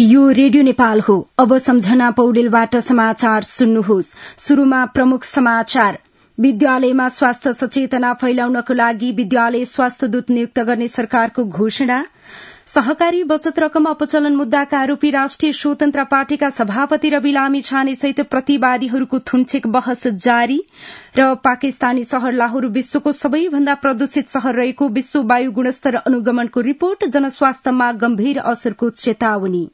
यो रेडियो नेपाल हो। अब सम्झना पौडेलबाट समाचार सुन्नुहोस्। शुरूमा प्रमुख समाचार। विद्यालयमा स्वास्थ्य सचेतना फैलाउनको लागि विद्यालय स्वास्थ्य दूत नियुक्त गर्ने सरकारको घोषणा। सहकारी बचत रकम अपचलन मुद्दाका आरोपी राष्ट्रिय स्वतन्त्र पार्टीका सभापति रवि लामिछाने सहित प्रतिवादीहरूको थुन्चेक बहस जारी। र पाकिस्तानी शहर लाहोर विश्वको सबैभन्दा प्रदूषित शहर रहेको विश्व वायु गुणस्तर अनुगमनको रिपोर्ट, जनस्वास्थ्यमा गम्भीर असरको चेतावनी।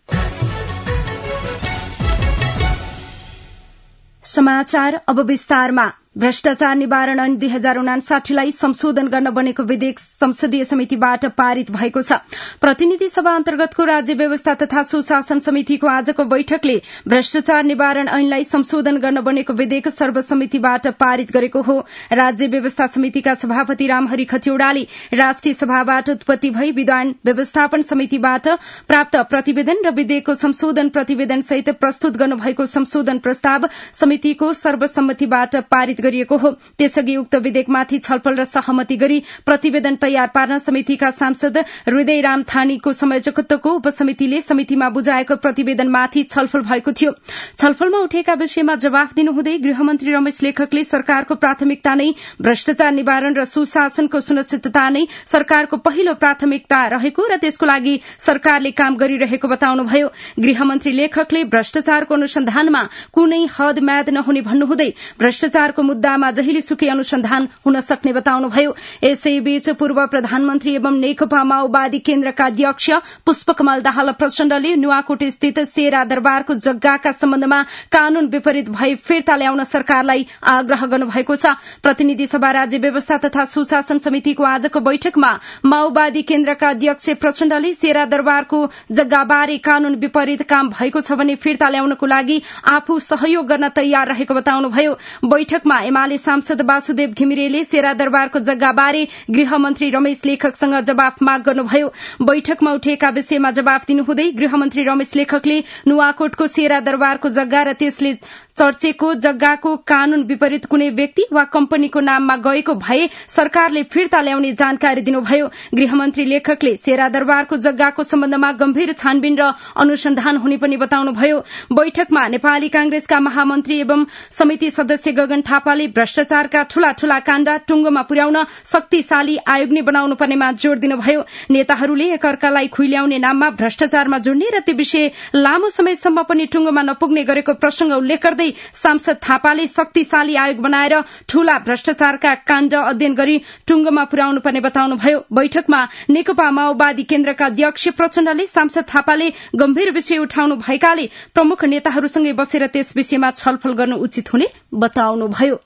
समाचार अब विस्तारमा। भ्रष्टाचार निवारण ऐन 2059 लाई संशोधन गर्न बनेको विधेयक संसदीय समितिबाट पारित भएको छ। प्रतिनिधि सभा अन्तर्गतको राज्य व्यवस्था तथा सुशासन समितिको आजको बैठकले भ्रष्टाचार निवारण ऐनलाई संशोधन गर्न बनेको विधेयक सर्वसम्मतिबाट पारित गरेको हो। राज्य व्यवस्था समितिका सभापति रामहरि खतिवड़ाले राष्ट्रिय सभाबाट उत्पत्ति भई विधान व्यवस्थापन समितिबाट प्राप्त प्रतिवेदन र विधेयकको संशोधन प्रतिवेदन सहित प्रस्तुत गर्नुभएको संशोधन प्रस्ताव समितिको सर्वसम्मतिबाट पारित गरिएको हो। त्यसअघि उक्त विधेयकमाथि छलफल र सहमति गरी प्रतिवेदन तयार पार्न समितिका सांसद हृदयराम थानीको संयोजकत्वको उपसमितिले समितिमा बुझाएको प्रतिवेदनमाथि छलफल भएको थियो। छलफलमा उठेका विषयमा जवाफ दिनुहुँदै गृहमन्त्री रमेश लेखकले सरकारको प्राथमिकता नै भ्रष्टाचार निवारण र सुशासनको सुनिश्चितता नै सरकारको पहिलो प्राथमिकता रहेको र त्यसको लागि सरकारले काम गरिरहेको बताउनुभयो। गृहमन्त्री लेखकले भ्रष्टाचारको अनुसन्धानमा कुनै हद म्याद नहुने भन्नुहुँदै भ्रष्टाचारको मुद्दामा जहिलेसुकै अनुसन्धान हुन सक्ने बताउनुभयो। यसैबीच पूर्व प्रधानमन्त्री एवं नेकपा माओवादी केन्द्रका अध्यक्ष पुष्पकमल दाहाल प्रचण्डले नुवाकोट स्थित शेरा दरबारको जग्गाका सम्बन्धमा कानून विपरीत भई फिर्ता ल्याउन सरकारलाई आग्रह गर्नुभएको छ। प्रतिनिधि सभा राज्य व्यवस्था तथा सुशासन समितिको आजको बैठकमा माओवादी केन्द्रका अध्यक्ष प्रचण्डले शेरा दरबारको जग्गाबारे कानून विपरीत काम भएको छ भने फिर्ता ल्याउनको लागि आफू सहयोग गर्न तयार रहेको बताउनुभयो। बैठकमा एमाले सांसद वासुदेव घिमिरेले शेरा दरबारको जग्गाबारे गृहमन्त्री रमेश लेखकसँग जवाफ माग गर्नुभयो। बैठकमा उठेका विषयमा जवाफ दिनुहुँदै गृहमन्त्री रमेश लेखकले नुवाकोटको शेरा दरबारको जग्गा र त्यसले चर्चेको जग्गाको कानून विपरीत कुनै व्यक्ति वा कम्पनीको नाममा गएको भए सरकारले फिर्ता ल्याउने जानकारी दिनुभयो। गृहमन्त्री लेखकले शेरा दरबारको जग्गाको सम्बन्धमा गम्भीर छानबिन र अनुसन्धान हुने पनि बताउनुभयो। बैठकमा नेपाली कांग्रेसका महामन्त्री एवं समिति सदस्य गगन थापाले भ्रष्टाचारका ठूला ठूला काण्ड टुंगोमा पुर्याउन शक्तिशाली आयोग नै बनाउनु पर्नेमा जोड़ दिनुभयो। नेताहरूले एकअर्कालाई खुइल्याउने नाममा भ्रष्टाचारमा जोड्ने र त्यो विषय लामो समयसम्म पनि टुंगोमा नपुग्ने गरेको प्रसंग उल्लेख गर्दै सांसद थापाले शक्तिशाली आयोग बनाएर ठूला भ्रष्टाचारका काण्ड अध्ययन गरी टुंगोमा पुर्याउनु पर्ने बताउनुभयो। बैठकमा नेकपा माओवादी केन्द्रका अध्यक्ष प्रचण्डले सांसद थापाले गम्भीर विषय उठाउनु भएकाले प्रमुख नेताहरूसँगै बसेर त्यस विषयमा छलफल गर्नु उचित हुने बताउनुभयो।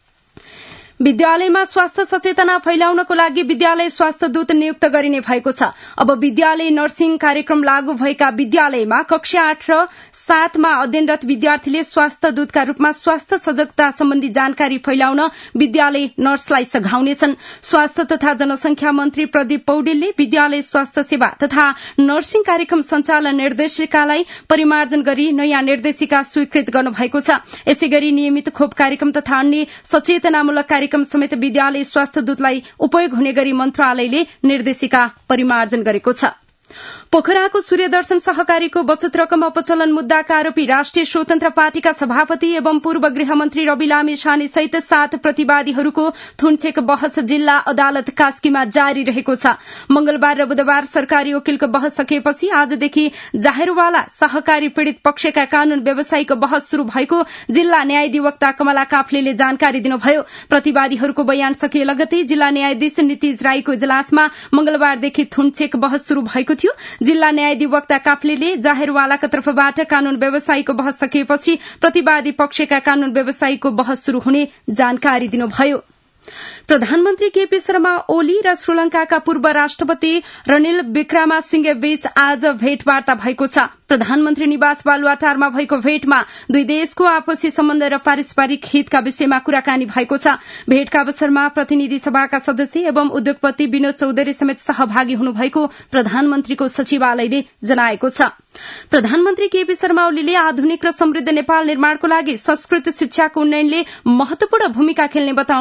विद्यालयमा स्वास्थ्य सचेतना फैलाउनको लागि विद्यालय स्वास्थ्य दूत नियुक्त गरिने भएको छ। अब विद्यालय नर्सिङ कार्यक्रम लागू भएका विद्यालयमा कक्षा 8 र 7 मा अध्ययनरत विद्यार्थीले स्वास्थ्य दूतका रूपमा स्वास्थ्य सजगता सम्बन्धी जानकारी फैलाउन विद्यालय नर्सलाई सघाउनेछन्। स्वास्थ्य तथा जनसंख्या मन्त्री प्रदीप पौडेलले विद्यालय स्वास्थ्य सेवा तथा नर्सिङ कार्यक्रम सञ्चालन निर्देशिकालाई परिमार्जन गरी नयाँ निर्देशिका स्वीकृत गर्नुभएको छ। यसैगरी नियमित खोप कार्यक्रम तथा अन्य सचेतनामूलक कार्यक्रम समेत विद्यालय स्वास्थ्य दूतलाई उपयोग हुने गरी मन्त्रालयले निर्देशिका परिमार्जन गरेको छ। पोखराको सूर्यदर्शन सहकारीको बचत रकम अपचलन मुद्दाका आरोपी राष्ट्रिय स्वतन्त्र पार्टीका सभापति एवं पूर्व गृहमन्त्री रवि लामिछाने सहित 7 प्रतिवादीहरूको थुन्चेक बहस जिल्ला अदालत कास्कीमा जारी रहेको छ। मंगलबार र बुधबार सरकारी वकिलको बहस सकिएपछि आजदेखि जाहेरवाला सहकारी पीड़ित पक्षका कानून व्यवसायीको बहस शुरू भएको जिल्ला न्यायाधिवक्ता कमला काफ्लेले जानकारी दिनुभयो। प्रतिवादीहरूको बयान सकिए लगतै जिल्ला न्यायाधीश नितिज राईको इजलासमा मंगलबारदेखि थुन्चेक बहस शुरू भएको थियो। जिल्ला न्यायाधिवक्ता काफ्लेले जाहेरवालाका तर्फबाट कानून व्यवसायीको बहस सकिएपछि प्रतिवादी पक्षका कानून व्यवसायीको बहस शुरू हुने जानकारी दिनुभयो। प्रधानमन्त्री केपी शर्मा ओली र श्रीलंकाका पूर्व राष्ट्रपति रनिल विक्रमासिंघे बीच आज भेटवार्ता भएको छ। प्रधानमन्त्री निवास बालुवाटारमा भएको भेटमा दुई देशको आपसी सम्बन्ध र पारस्परिक हितका विषयमा कुराकानी भएको छ। भेटका अवसरमा प्रतिनिधि सभाका सदस्य एवं उद्योगपति विनोद चौधरी समेत सहभागी हुनुभएको प्रधानमन्त्रीको सचिवालयले जनाएको छ। प्रधानमन्त्री केपी शर्मा ओलीले आधुनिक र समृद्ध नेपाल निर्माणको लागि संस्कृत शिक्षाको उन्नयनले महत्वपूर्ण भूमिका खेल्ने बताउनु भएको छ।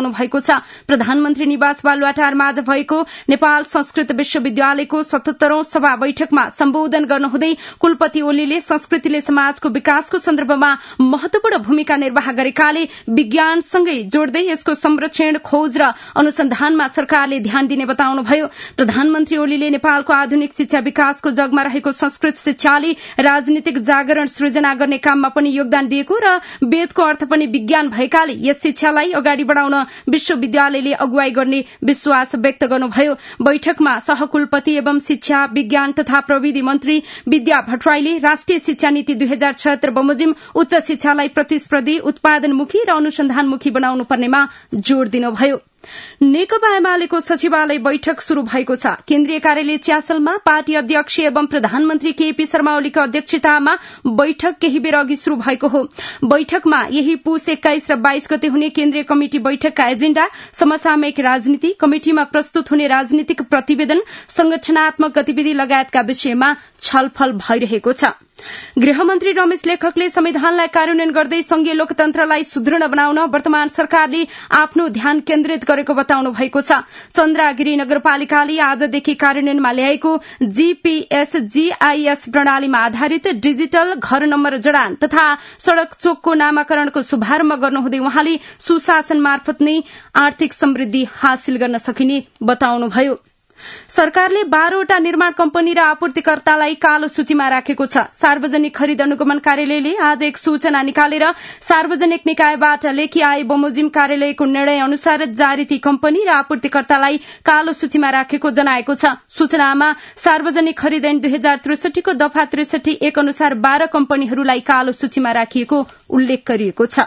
छ। प्रधानमन्त्री निवास बालुवाटारमा आज भएको नेपाल संस्कृत विश्वविद्यालयको 77औं सभा बैठकमा सम्बोधन गर्नुहुँदै कुलपति ओलीले संस्कृतिले समाजको विकासको सन्दर्भमा महत्वपूर्ण भूमिका निर्वाह गरेकाले विज्ञानसँगै जोड्दै यसको संरक्षण, खोज र अनुसन्धानमा सरकारले ध्यान दिने बताउनुभयो। प्रधानमन्त्री ओलीले नेपालको आधुनिक शिक्षा विकासको जगमा रहेको संस्कृत शिक्षाले राजनीतिक जागरण सृजना गर्ने काममा पनि योगदान दिएको र वेदको अर्थ पनि विज्ञान भएकाले यस शिक्षालाई अगाडि बढ़ाउन विश्वविद्यालयले अगुवाई गर्ने विश्वास व्यक्त गर्नुभयो। बैठकमा सहकुलपति एवं शिक्षा, विज्ञान तथा प्रविधि मन्त्री विद्या भट्टराईले राष्ट्रिय शिक्षा नीति 2076 बमोजिम उच्च शिक्षालाई प्रतिस्पर्धी, उत्पादनमुखी र अनुसन्धानमुखी बनाउनु पर्नेमा जोड़ दिनुभयो। नेकपा एमालेको सचिवालय बैठक शुरू भएको छ। केन्द्रीय कार्यालय च्यासलमा पार्टी अध्यक्ष एवं प्रधानमन्त्री केपी शर्मा ओलीको अध्यक्षतामा बैठक केही बेर अघि शुरू भएको हो। बैठकमा यही पुस 21 र 22 गते हुने केन्द्रीय कमिटी बैठकका एजेण्डा, समसामयिक राजनीति, कमिटीमा प्रस्तुत हुने राजनीतिक प्रतिवेदन, संगठनात्मक गतिविधि लगायतका विषयमा छलफल भइरहेको छ। गृहमन्त्री रमेश लेखकले संविधानलाई कार्यान्वयन गर्दै संघीय लोकतन्त्रलाई सुदृढ़ बनाउन वर्तमान सरकारले आफ्नो ध्यान केन्द्रित गरेको बताउनु भएको छ। चन्द्रागिरी नगरपालिकाले आजदेखि कार्यान्वयनमा ल्याएको जीपीएस जीआईएस प्रणालीमा आधारित डिजिटल घर नम्बर जडान तथा सड़क चोकको नामाकरणको शुभारम्भ गर्नुहुँदै उहाँले सुशासन मार्फत नै आर्थिक समृद्धि हासिल गर्न सकिने बताउनुभयो। सरकारले 12वटा निर्माण कम्पनी र आपूर्तिकर्तालाई कालो सूचीमा राखेको छ। सार्वजनिक खरिद अनुगमन कार्यालयले आज एक सूचना निकालेर सार्वजनिक निकायबाट लेखी आए बमोजिम कार्यालयको निर्णय अनुसार जारी ती कम्पनी र आपूर्तिकर्तालाई कालो सूचीमा राखेको जनाएको छ। सूचनामा सार्वजनिक खरिद ऐन 2063 को दफा 63(1) अनुसार 12 कम्पनीहरूलाई कालो सूचीमा राखिएको उल्लेख गरिएको छ।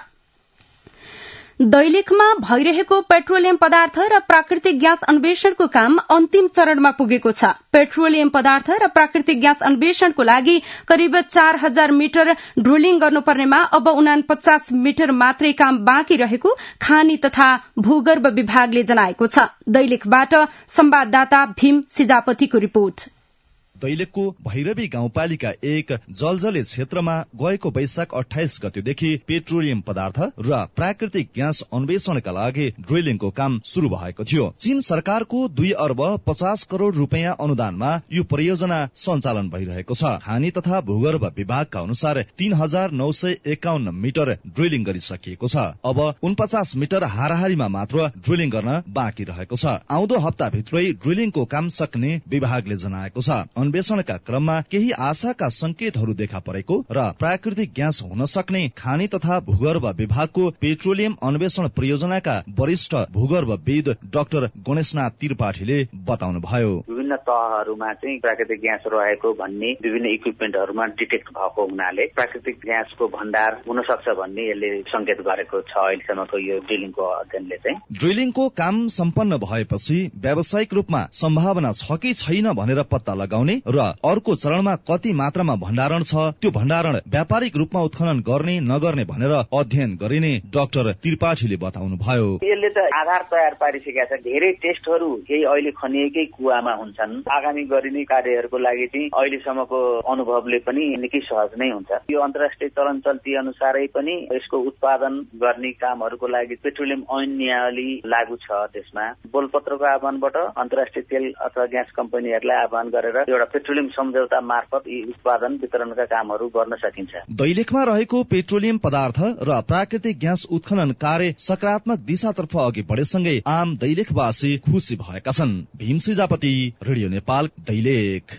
दैलेखमा भइरहेको पेट्रोलियम पदार्थ र प्राकृतिक ग्यास अन्वेषणको काम अन्तिम चरणमा पुगेको छ। पेट्रोलियम पदार्थ र प्राकृतिक ग्यास अन्वेषणको लागि करिब 4000 मिटर ड्रिलिङ गर्नुपर्नेमा अब 49 मिटर मात्रै काम बाँकी रहेको खानी तथा भूगर्भ विभागले जनाएको छ। दैलेखबाट संवाददाता भीम सिजापतिको रिपोर्ट। दैलेखको भैरवी गाउँपालिका 1 जलजले क्षेत्रमा गएको वैशाख 28 गतेदेखि पेट्रोलियम पदार्थ र प्राकृतिक ग्यास अन्वेषणका लागि ड्रिलिङको काम शुरू भएको थियो। चीन सरकारको 2 अर्ब 50 करोड़ रुपियाँ अनुदानमा यो परियोजना सञ्चालन भइरहेको छ। खानी तथा भूगर्भ विभागका अनुसार 3951 मिटर ड्रिलिङ गरिसकिएको छ। अब 49 मिटर हाराहारीमा मात्र ड्रिलिङ गर्न बाँकी रहेको छ। आउँदो हप्ताभित्रै ड्रिलिङको काम सक्ने विभागले जनाएको छ। अन्वेषणका क्रममा केही आशाका संकेतहरू देखा परेको र प्राकृतिक ग्यास हुन सक्ने खानी तथा भूगर्भ विभागको पेट्रोलियम अन्वेषण परियोजनाका वरिष्ठ भूगर्भविद डाक्टर गणेशनाथ त्रिपाठीले बताउनुभयो। विभिन्न तहहरूमा चाहिँ प्राकृतिक ग्यास रहेको भन्ने विभिन्न इक्विपमेन्टहरूमा डिटेक्ट भएको हुनाले प्राकृतिक ग्यासको भण्डार हुन सक्छ भन्ने यसले संकेत गरेको छ। अहिलेसम्मको यो ड्रिलिङको अध्ययनले चाहिँ ड्रिलिङको काम सम्पन्न भएपछि व्यावसायिक रूपमा सम्भावना छ कि छैन भनेर पत्ता लगाउने र अर्को चरणमा कति मात्रामा भण्डारण छ त्यो भण्डारण व्यापारिक रूपमा उत्खनन गर्ने नगर्ने भनेर अध्ययन गरिने डाक्टर त्रिपाठीले बताउनुभयो। यसले त आधार तयार पारिसकेका छ। धेरै टेस्टहरू केही अहिले खनिएकै कुवामा हुन्छन्। आगामी गरिने कार्यहरूको लागि चाहिँ अहिलेसम्मको अनुभवले पनि निकै सहज नै हुन्छ। यो अन्तर्राष्ट्रिय चलन चल्ती अनुसारै पनि यसको उत्पादन गर्ने कामहरूको लागि पेट्रोलियम ऐन नियावली लागू छ। त्यसमा बोलपत्रको आह्वानबाट अन्तर्राष्ट्रिय तेल अथवा ग्यास कम्पनीहरूलाई आह्वान गरेर एउटा पेट्रोलियम सम्झौता मार्फत यी उत्पादन वितरणका कामहरू गर्न सकिन्छ। दैलेखमा रहेको पेट्रोलियम पदार्थ र प्राकृतिक ग्यास उत्खनन कार्य सकारात्मक दिशातर्फ अघि बढेसँगै आम दैलेखवासी खुशी भएका छन्। भीम सिजापति, रेडियो नेपाल, दैलेख।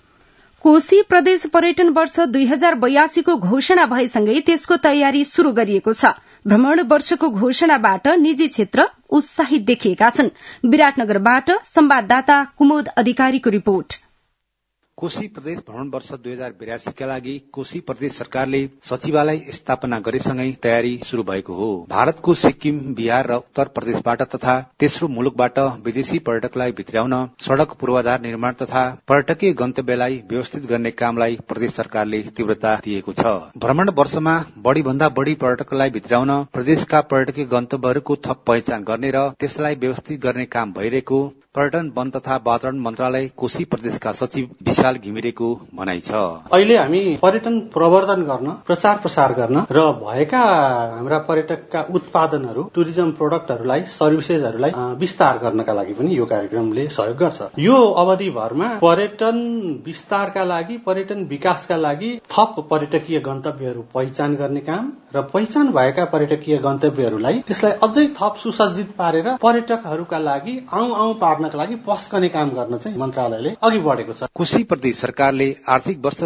कोशी प्रदेश पर्यटन वर्ष 2082 को घोषणा भएसँगै त्यसको तयारी शुरू गरिएको छ। भ्रमण वर्षको घोषणाबाट निजी क्षेत्र उत्साहित देखिएका छन्। विराटनगरबाट संवाददाता कुमुद अधिकारीको रिपोर्ट। कोशी प्रदेश भ्रमण वर्ष 2082 का लागि कोशी प्रदेश सरकारले सचिवालय स्थापना गरेसँगै तयारी शुरू भएको हो। भारतको सिक्किम, बिहार र उत्तर प्रदेशबाट तथा तेस्रो मुलुकबाट विदेशी पर्यटकलाई भित्र्याउन सड़क पूर्वाधार निर्माण तथा पर्यटकीय गन्तव्यलाई व्यवस्थित गर्ने कामलाई प्रदेश सरकारले तीव्रता दिएको छ। भ्रमण वर्षमा बढ़ी भन्दा बढ़ी पर्यटकलाई भित्र्याउन प्रदेशका पर्यटकीय गन्तव्यहरूको थप पहिचान गर्ने र त्यसलाई व्यवस्थित गर्ने काम भइरहेको पर्यटन, वन तथा वातावरण मन्त्रालय कोशी प्रदेशका सचिव विशाल विशाल घिमिरेको भनाइ छ। अहिले हामी पर्यटन प्रवर्धन गर्न, प्रचार प्रसार गर्न र भएका हाम्रा पर्यटकका उत्पादनहरू, टुरिज्म प्रोडक्टहरूलाई, सर्भिसेजहरूलाई विस्तार गर्नका लागि पनि यो कार्यक्रमले सहयोग गर्छ। यो अवधिभरमा पर्यटन विस्तारका लागि, पर्यटन विकासका लागि थप पर्यटकीय गन्तव्यहरू पहिचान गर्ने काम र पहिचान भएका पर्यटकीय गन्तव्यहरूलाई त्यसलाई अझै थप सुसज्जित पारेर पर्यटकहरूका लागि आउँ पार्नका लागि पस्कने काम गर्न चाहिँ मन्त्रालयले अघि बढेको छ। कोशी प्रदेश सरकारले आर्थिक वर्ष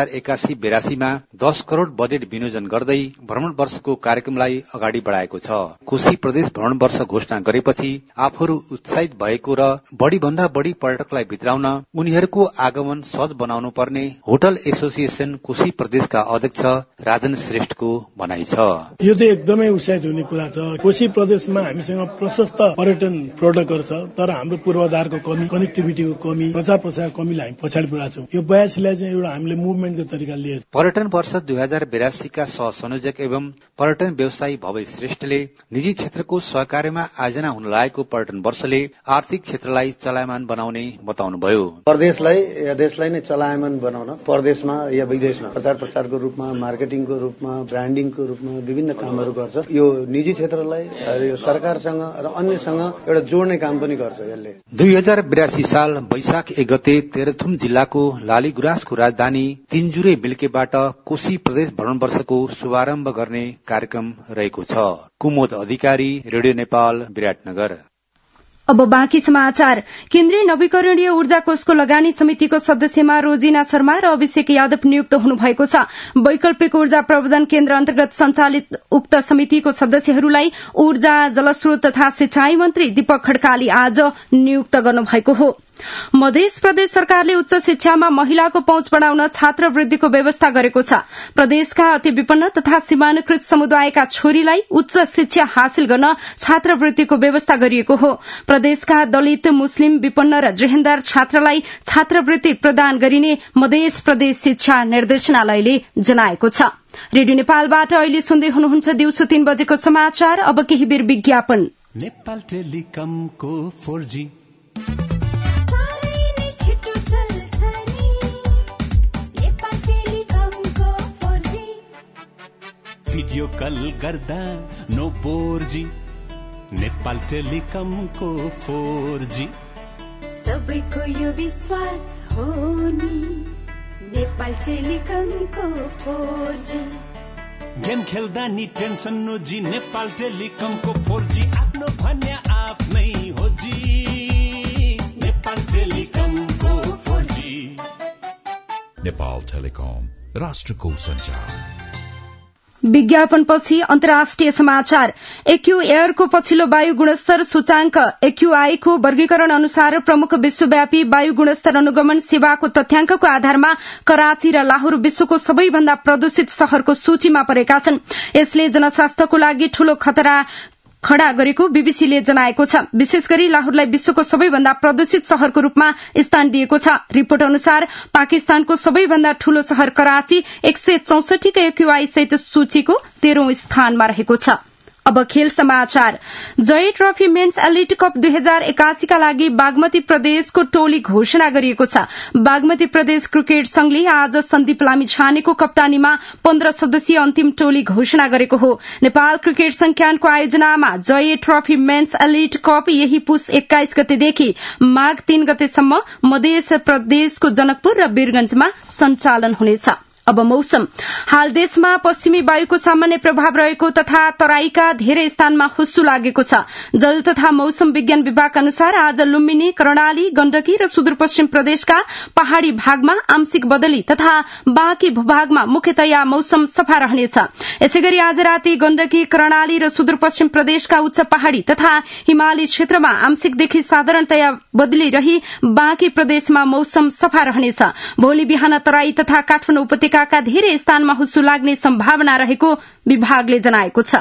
2081-82 मा 10 करोड़ बजेट विनियोजन गर्दै भ्रमण वर्षको कार्यक्रमलाई अगाडि बढाएको छ। कोशी प्रदेश भ्रमण वर्ष घोषणा गरेपछि आफूहरू उत्साहित भएको र बढ़ी भन्दा बढ़ी पर्यटकलाई भित्राउन उनीहरूको आगमन सहज बनाउनु पर्ने होटल एसोसिएसन कोशी प्रदेशका अध्यक्ष राजन श्रेष्ठको भनाइ छ। यो चाहिँ एकदमै उत्साहित हुने कुरा छ। कोशी प्रदेशमा हामीसँग प्रशस्त पर्यटन प्रोडक्टहरू छ, तर हाम्रो पूर्वाधारको कमी, कनेक्टिभिटीको कमी, प्रचार प्रसार कमीलाई हामी पछाडि पुऱ्याएको छौँ। यो 82लाई चाहिँ एउटा हामीले मुभमेन्टको तरिका लिएर पर्यटन वर्ष 2082 का सहसंयोजक एवं पर्यटन व्यवसायी भवेश श्रेष्ठले निजी क्षेत्रको सहकार्यमा आयोजना हुन लागेको पर्यटन वर्षले आर्थिक क्षेत्रलाई चलायमान बनाउने बताउनुभयो। प्रदेशलाई या देशलाई नै चलायमान बनाउन प्रदेशमा या विदेशमा प्रचार प्रसारको रूपमा, मार्केटिङको रूपमा, ब्रान्डिङको रूपमा विभिन्न कामहरू गर्छ। यो निजी क्षेत्रलाई यो सरकारसँग र अन्यसँग एउटा जोड्ने काम पनि गर्छ। यसले 2082 साल वैशाख 1 गते तेह्रथुम जिल्लाको लालीगुराँसको राजधानी तिनजुरे बिल्केबाट कोशी प्रदेश भ्रमण वर्षको शुभारम्भ गर्ने कार्यक्रम रहेको छ। कुमोद अधिकारी, रेडियो नेपाल, विराटनगर। अब बाँकी समाचार। केन्द्रीय नवीकरणीय ऊर्जा कोषको लगानी समितिको सदस्यमा रोजिना शर्मा र अभिषेक यादव नियुक्त हुनुभएको छ। वैकल्पिक ऊर्जा प्रवर्धन केन्द्र अन्तर्गत सञ्चालित उक्त समितिको सदस्यहरूलाई ऊर्जा, जलस्रोत तथा सिंचाई मन्त्री दीपक खड्काले आज नियुक्त गर्नुभएको हो। मध्य प्रदेश सरकारले उच्च शिक्षामा महिलाको पहुँच बढ़ाउन छात्रवृत्तिको व्यवस्था गरेको छ। प्रदेशका अति विपन्न तथा सीमानुकृत समुदायका छोरीलाई उच्च शिक्षा हासिल गर्न छात्रवृत्तिको व्यवस्था गरिएको हो। प्रदेशका दलित, मुस्लिम, विपन्न र जेहेन्दार छात्रलाई छात्रवृत्ति प्रदान गरिने मध्य प्रदेश शिक्षा निर्देशनालयले जनाएको छ। रेडियो नेपालबाट अहिले सुन्दै हुनुहुन्छ दिउँसो 3 बजेको समाचार। अब केही बेर विज्ञापन। नेपाल टेलिकमको 4G भिडियो कल गर्दा नो बोर्जी। नेपाल टेलिकमको 4G सबैको यो विश्वास हो नि। नेपाल टेलिकमको 4G गेम खेल्दा नि टेन्सन नोजी। नेपाल टेलिकमको 4G आफ्नो भन्या आफ्नै हो जी। नेपाल टेलिकमको 4G। नेपाल टेलिकम, राष्ट्रको सञ्चार। विज्ञापनपछि अन्तर्राष्ट्रिय समाचार। एक्यू एयरको पछिल्लो वायु गुणस्तर सूचांक एक्यूआई को वर्गीकरण अनुसार प्रमुख विश्वव्यापी वायु गुणस्तर अनुगमन सेवाको तथ्याङ्कको आधारमा कराची र लाहोर विश्वको सबैभन्दा प्रदूषित शहरको सूचीमा परेका छन्। यसले जनस्वास्थ्यको लागि ठूलो खतरा खड़ा गरेको बीबीसीले जनाएको छ। विशेष गरी लाहोरलाई विश्वको सबैभन्दा प्रदूषित शहरको रूपमा स्थान दिएको छ। रिपोर्ट अनुसार पाकिस्तानको सबैभन्दा ठूलो शहर कराची 164 को एक्यूआई सहित सूचीको 13औं स्थानमा रहेको छ। अब खेल समाचार। Jay trophy men's elite cup 2081 का लागि बागमती प्रदेशको टोली घोषणा गरिएको छ। बागमती प्रदेश क्रिकेट संघले आज सन्दीप लामिछानेको कप्तानीमा 15 सदस्यीय अन्तिम टोली घोषणा गरेको हो। नेपाल क्रिकेट संघको आयोजनामा Jay trophy men's elite cup यही पुस 21 गतेदेखि माघ 3 गतेसम्म मध्य प्रदेशको जनकपुर र वीरगंजमा सञ्चालन हुनेछ। अब मौसम। हाल देशमा पश्चिमी वायुको सामान्य प्रभाव रहेको तथा तराईका धेरै स्थानमा हुस्सु लागेको छ। जल तथा मौसम विज्ञान विभाग अनुसार आज लुम्बिनी, कर्णाली, गण्डकी र सुदूरपश्चिम प्रदेशका पहाड़ी भागमा आंशिक बदली तथा बाँकी भूभागमा मुख्यतया मौसम सफा रहनेछ। यसैगरी आज राति गण्डकी, कर्णाली र सुदूरपश्चिम प्रदेशका उच्च पहाड़ी तथा हिमाली क्षेत्रमा आंशिकदेखि साधारणतया बदली रही बाँकी प्रदेशमा मौसम सफा रहनेछ। भोलि बिहान तराई तथा काठमाडौँ उपत्यका का धेरै स्थानमा हुस्सु लाग्ने सम्भावना रहेको विभागले जनाएको छ।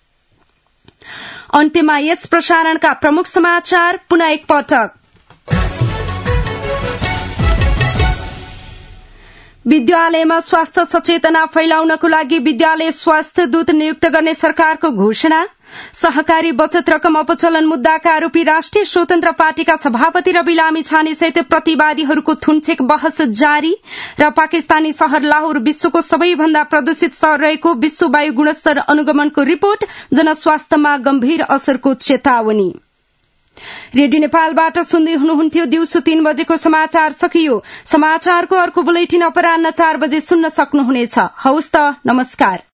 अन्त्यमा यस प्रसारणका प्रमुख समाचार पुनः एकपटक। विद्यालयमा स्वास्थ्य सचेतना फैलाउनको लागि विद्यालय स्वास्थ्य दूत नियुक्त गर्ने सरकारको घोषणा। सहकारी बचत रकम अपचलन मुद्दाका आरोपी राष्ट्रिय स्वतन्त्र पार्टीका सभापति रवि लामिछाने सहित प्रतिवादीहरूको थुनछेक बहस जारी। र पाकिस्तानी शहर लाहोर विश्वको सबैभन्दा प्रदूषित शहर रहेको विश्व वायु गुणस्तर अनुगमनको रिपोर्ट, जनस्वास्थ्यमा गम्भीर असरको चेतावनी। रेडियो नेपालबाट सुन्दै हुनुहुन्थ्यो। दिउँसो 3 बजेको समाचार सकियो। समाचारको अर्को बुलेटिन अपराह्न 4 बजे सुन्न सक्नुहुनेछ। हवस् त, नमस्कार।